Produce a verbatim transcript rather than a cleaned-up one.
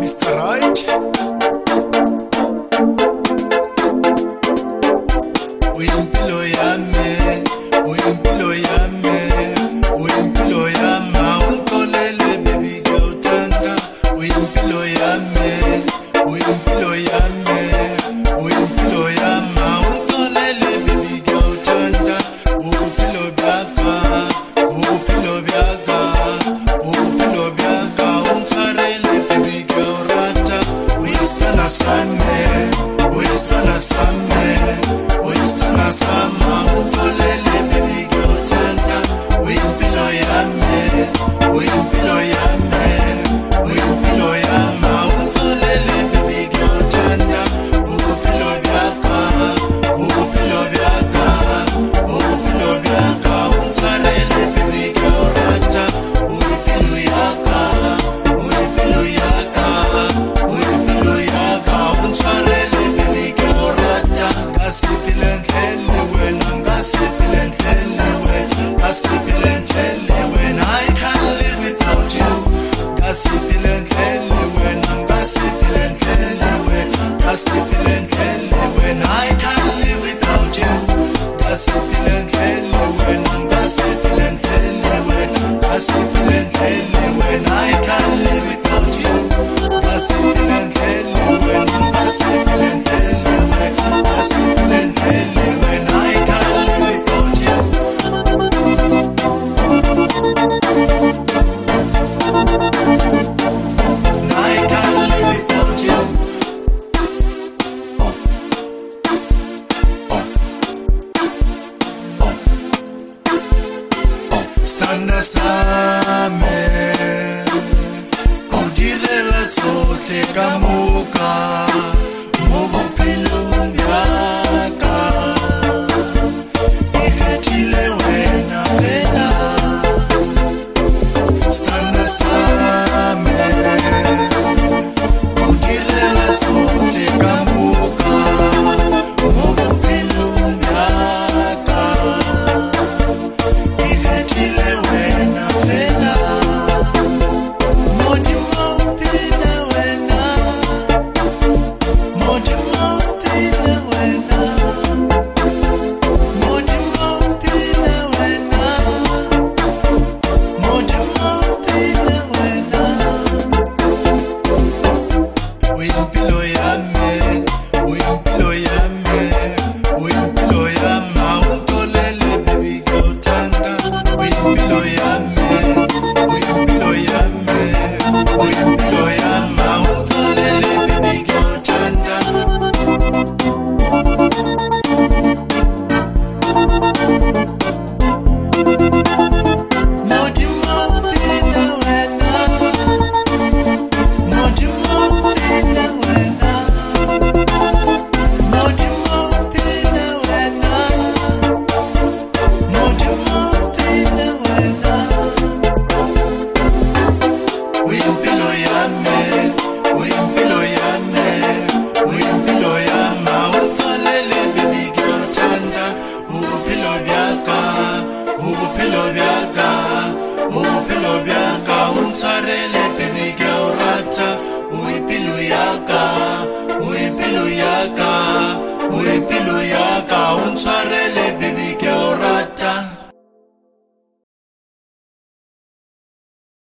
Mister Right. Uyimpilo yami, uyimpilo yami, uyimpilo yami, ungixolele baby ngiyawuthanda. Uyimpilo yami, uyimpilo yami, uyimpilo yami, ungixolele baby ngiyawuthanda. Ubuphilo byaka, ubuphilo byaka, ubuphilo byaka, ungitharele baby ngiyawurata. Uyisithanda sami, uyisithanda sami, uyisithanda sami, ungitholele baby ngiyawuthanda. Uyimpilo yami, uyimpilo yami, uyimpilo yami, ungitholele baby ngiyawuthanda. Ubuphilo byaka, ubuphilo byaka, ubuphilo byaka, ungitholele baby ngiyawurata. Uyimpilo yaka, uyimpilo yaka, uyimpilo yaka, ungitholele baby ngiyawurata. Ngasiphi ndlela wena, ngasiphi ndlela wena, ngasiphi ndlela wena, I can't live without you. Ngasiphi ndlela wena, ngasiphi ndlela wena, ngasiphi ndlela wena, I can't live without you. Ngasiphi ndlela wena, ngasiphi ndlela wena, ngasiphi ndlela wena, I can't live without you. Ngasiphi ndlela wena, ngasiphi ndlela wena, ngasiphi ndlela wena, I can't live without you. I can't live without you. Standa same, kudirela tsotlhe ka mo